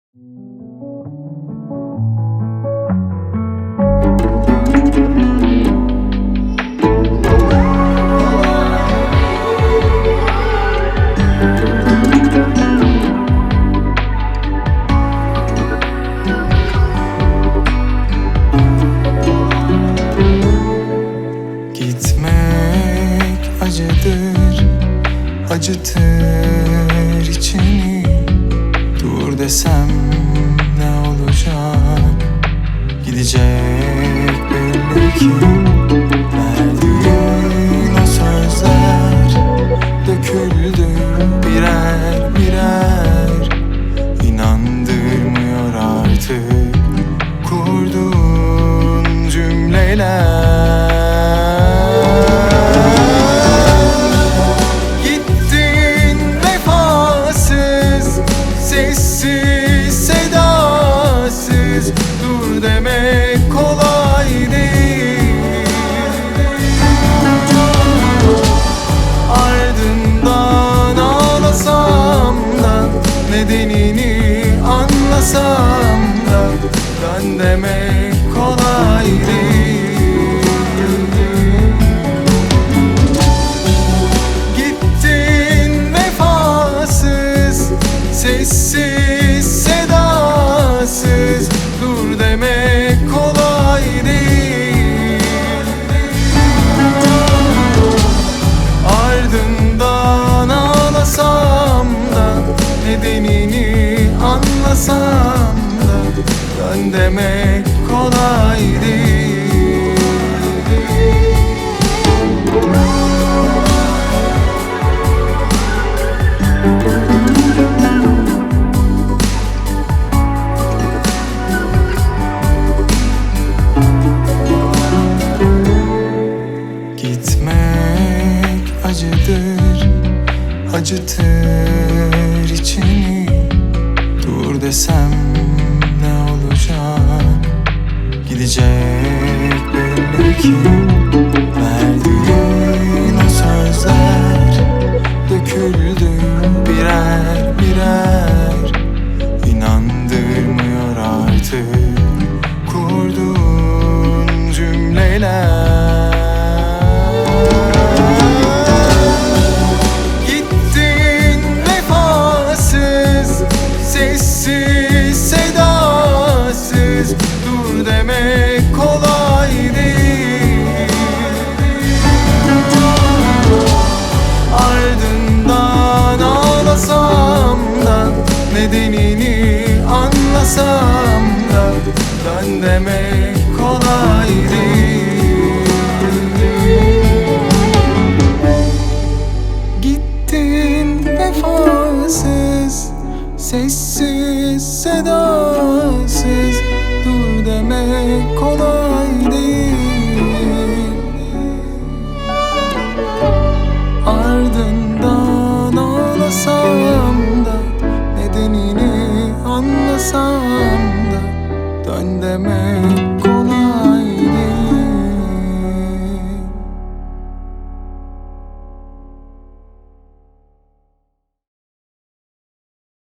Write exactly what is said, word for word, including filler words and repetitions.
Gitmek acıdır, acıtır içini. Dur desem ne olacak? Gidecek belli ki. Verdiğin o sözler döküldü birer birer. İnandırmıyor artık kurduğun cümleler. Sessiz, sedasız, dur demek kolay değil. Ardından ağlasam da, nedenini anlasam da, dön demek kolay değil. Gittin vefasız, sessiz, sedasız, dur demek kolay değil. Ardından ağlasam da, nedenini anlasam da, dön demek kolay değil. Gitmek acıdır, acıtır içini. Dur desem ne olacak? Gidecek belli ki. Verdiğin o sözler döküldü birer birer. İnandırmıyor artık kurduğun cümleler. Sessiz, sedasız, dur demek kolay değil. Ardından ağlasam da, nedenini anlasam da, dön demek kolay değil. Gittin vefasız, sessiz, sedasız, dur demek kolay değil. Ardından ağlasam da, nedenini anlasam da, dön demek kolay değil.